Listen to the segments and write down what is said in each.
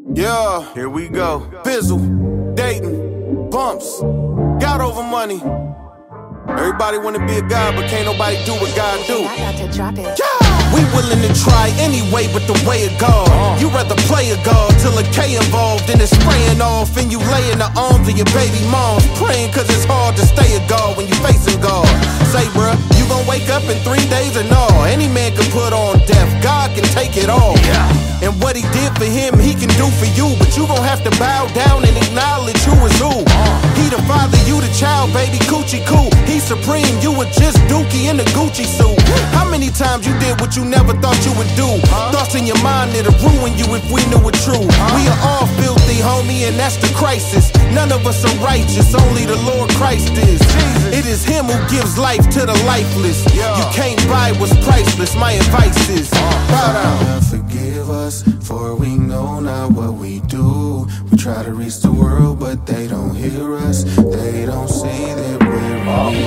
Yeah, here we go. Bizzle, Dayton, Bumps, got over money. Everybody wanna be a god, but can't nobody do what God do. I got to drop it. Yeah. We willing to try anyway, but the way of God. You rather play a God till a K involved, and it's spraying off, and you lay in the arms of your baby moms, praying cause it's hard to stay a God when you facing God. Say, bruh, you gon' wake up in 3 days or no? Any man can put on death, God can take it all. And what he did for him, he can do for you, but you gon' have to bow down and acknowledge who is who. He the father, you the child, baby, coochie coo. He supreme, you were just Dookie in a Gucci suit. How many times you did what you never thought you would do? Thoughts in your mind that'll ruin you if we knew it true. We are all filthy, homie, and that's the crisis. None of us are righteous, only the Lord Christ is. It is him who gives life to the lifeless. You can't buy what's priceless, my advice is bow down. Forgive us, for we know not what we do. We try to reach the world, but they don't hear us. They don't see that we're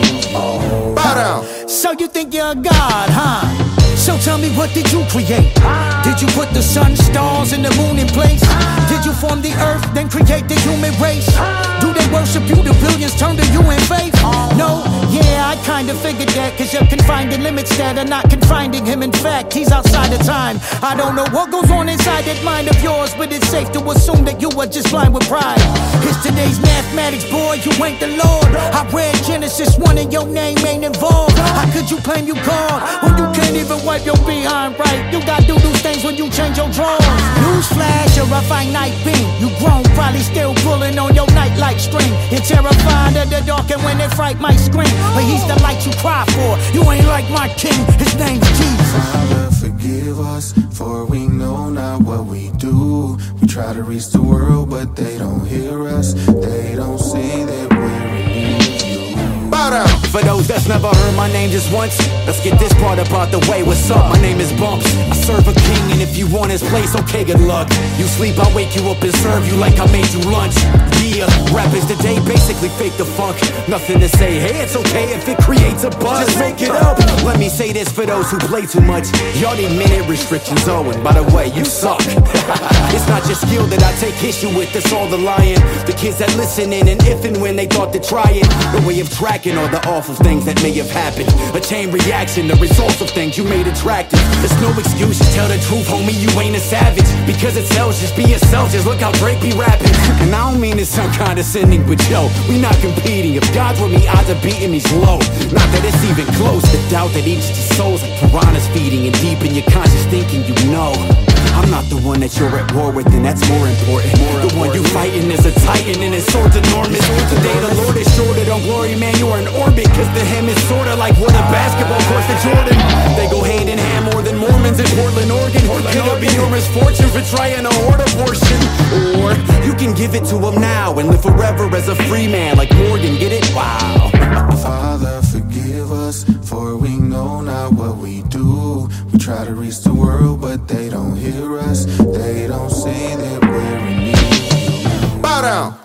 real. Bow down. So you think you're a god, huh? So tell me, what did you create? Did you put the sun, stars, and the moon in place? Did you form the earth, then create the human race? Do they worship you, the billions turn to you in faith? No, yeah, I kinda figured that, cause you're confined in limits that are not confining him. In fact, he's outside of time. I don't know what goes on inside that mind of yours, but it's safe to assume that you are just blind with pride. It's today's mathematics, boy, you ain't the Lord. I read Genesis 1 and your name ain't involved. How could you claim you God when you can't even wipe your behind right? You gotta do those things when you change your drawers. Newsflash, you're a finite being. You grown, probably still pulling on your nightlight string. You're terrified of the dark, and when they fright might scream. But he's the light you cry for. You ain't like my king, his name's Jesus. Father, forgive us, for we know not what we do. We try to reach the world, but they don't hear us. They don't see that we're in you. Bow down. For those that's never heard my name just once, let's get this part about the way. What's up? My name is Bumps. I serve a king, and if you want his place, okay, good luck. You sleep, I'll wake you up and serve you like I made you lunch. Yeah, rap is today, basically fake the funk. Nothing to say, hey, it's okay if it creates a buzz. Just make it up. Let me say this for those who play too much. Y'all need minute restrictions, oh, and by the way, you suck. It's not just skill that I take issue with, that's all the lying. The kids that listen in, and if and when they thought to try it. The way of tracking all the awful things that may have happened. A chain reaction, the results of things you made attractive. There's no excuse, you tell the truth, homie, you ain't a savage. Because it sells, just be yourself, just look how Drake be rapping. And I don't mean to sound condescending, but yo, we not competing. If God's with me, odds of beating me's low. Not that it's even close, the doubt that eats your souls like piranhas feeding. And deep in your conscious thinking, you know I'm not the one that you're at war with, and that's more important. The one you fighting is a titan, and his sword's enormous. Today the Lord is shorted on glory, man, you are in orbit. Cause the him is sorta like what a basketball court to Jordan. They go hand in hand more than Mormons in Portland, Oregon. Could it be your misfortune for trying to hoard abortion? Or you can give it to him now and live forever as a free man like Morgan, get it? Wow. Father, forgive us, for we know not what we do. We try to reach the world, but they don't hear us. They don't see that we're in need. Bow down.